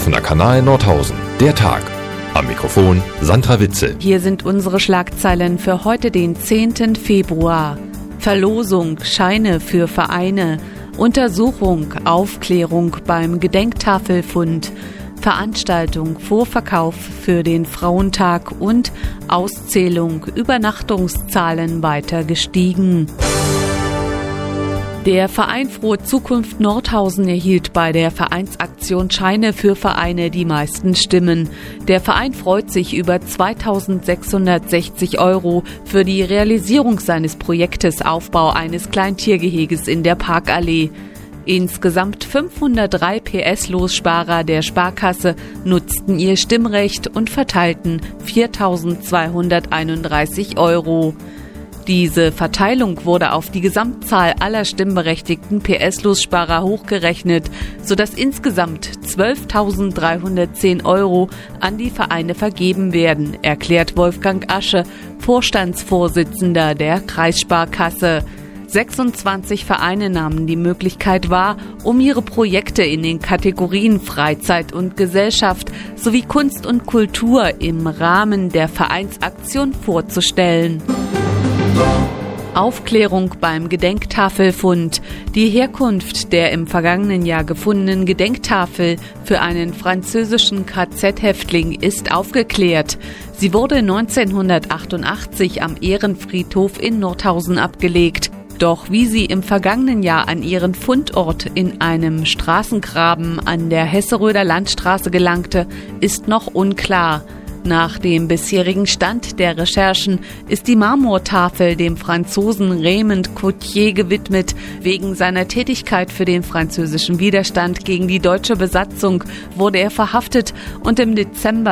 Offener Kanal Nordhausen. Der Tag. Am Mikrofon Sandra Witzel. Hier sind unsere Schlagzeilen für heute, den 10. Februar. Verlosung, Scheine für Vereine, Untersuchung, Aufklärung beim Gedenktafelfund, Veranstaltung, Vorverkauf für den Frauentag und Auszählung, Übernachtungszahlen weiter gestiegen. Der Verein Frohe Zukunft Nordhausen erhielt bei der Vereinsaktion Scheine für Vereine die meisten Stimmen. Der Verein freut sich über 2.660 € für die Realisierung seines Projektes Aufbau eines Kleintiergeheges in der Parkallee. Insgesamt 503 PS-Lossparer der Sparkasse nutzten ihr Stimmrecht und verteilten 4.231 €. Diese Verteilung wurde auf die Gesamtzahl aller stimmberechtigten PS-Lossparer hochgerechnet, sodass insgesamt 12.310 € an die Vereine vergeben werden, erklärt Wolfgang Asche, Vorstandsvorsitzender der Kreissparkasse. 26 Vereine nahmen die Möglichkeit wahr, um ihre Projekte in den Kategorien Freizeit und Gesellschaft sowie Kunst und Kultur im Rahmen der Vereinsaktion vorzustellen. Aufklärung beim Gedenktafelfund. Die Herkunft der im vergangenen Jahr gefundenen Gedenktafel für einen französischen KZ-Häftling ist aufgeklärt. Sie wurde 1988 am Ehrenfriedhof in Nordhausen abgelegt. Doch wie sie im vergangenen Jahr an ihren Fundort in einem Straßengraben an der Hesseröder Landstraße gelangte, ist noch unklar. Nach dem bisherigen Stand der Recherchen ist die Marmortafel dem Franzosen Raymond Coutier gewidmet. Wegen seiner Tätigkeit für den französischen Widerstand gegen die deutsche Besatzung wurde er verhaftet und im Dezember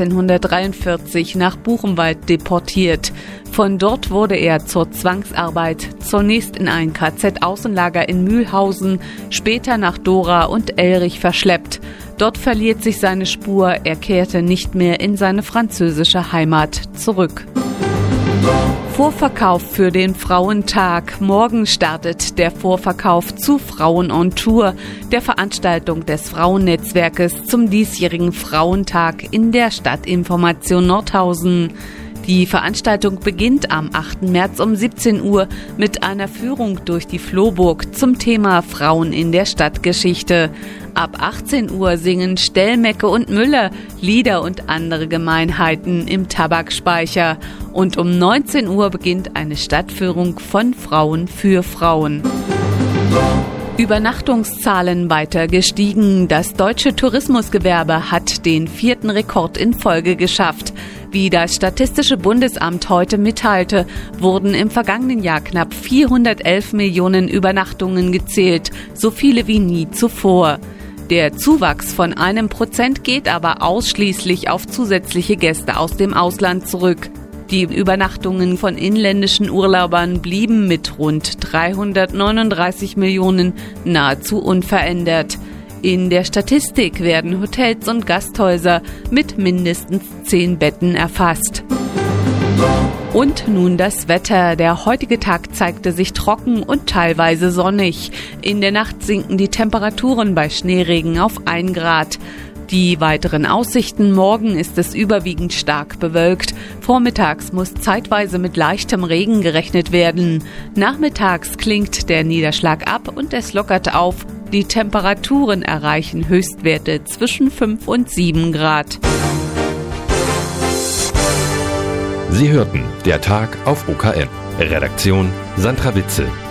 1943 nach Buchenwald deportiert. Von dort wurde er zur Zwangsarbeit, zunächst in ein KZ-Außenlager in Mühlhausen, später nach Dora und Elrich verschleppt. Dort verliert sich seine Spur, er kehrte nicht mehr in seine französische Heimat zurück. Vorverkauf für den Frauentag. Morgen startet der Vorverkauf zu Frauen on Tour, der Veranstaltung des Frauennetzwerkes zum diesjährigen Frauentag in der Stadtinformation Nordhausen. Die Veranstaltung beginnt am 8. März um 17 Uhr mit einer Führung durch die Flohburg zum Thema Frauen in der Stadtgeschichte. Ab 18 Uhr singen Stellmecke und Müller Lieder und andere Gemeinheiten im Tabakspeicher. Und um 19 Uhr beginnt eine Stadtführung von Frauen für Frauen. Übernachtungszahlen weiter gestiegen. Das deutsche Tourismusgewerbe hat den 4. Rekord in Folge geschafft. Wie das Statistische Bundesamt heute mitteilte, wurden im vergangenen Jahr knapp 411 Millionen Übernachtungen gezählt, so viele wie nie zuvor. Der Zuwachs von 1% geht aber ausschließlich auf zusätzliche Gäste aus dem Ausland zurück. Die Übernachtungen von inländischen Urlaubern blieben mit rund 339 Millionen nahezu unverändert. In der Statistik werden Hotels und Gasthäuser mit mindestens 10 Betten erfasst. Und nun das Wetter. Der heutige Tag zeigte sich trocken und teilweise sonnig. In der Nacht sinken die Temperaturen bei Schneeregen auf 1 Grad. Die weiteren Aussichten: Morgen ist es überwiegend stark bewölkt. Vormittags muss zeitweise mit leichtem Regen gerechnet werden. Nachmittags klingt der Niederschlag ab und es lockert auf. Die Temperaturen erreichen Höchstwerte zwischen 5 und 7 Grad. Sie hörten der Tag auf OKM. Redaktion Sandra Witzel.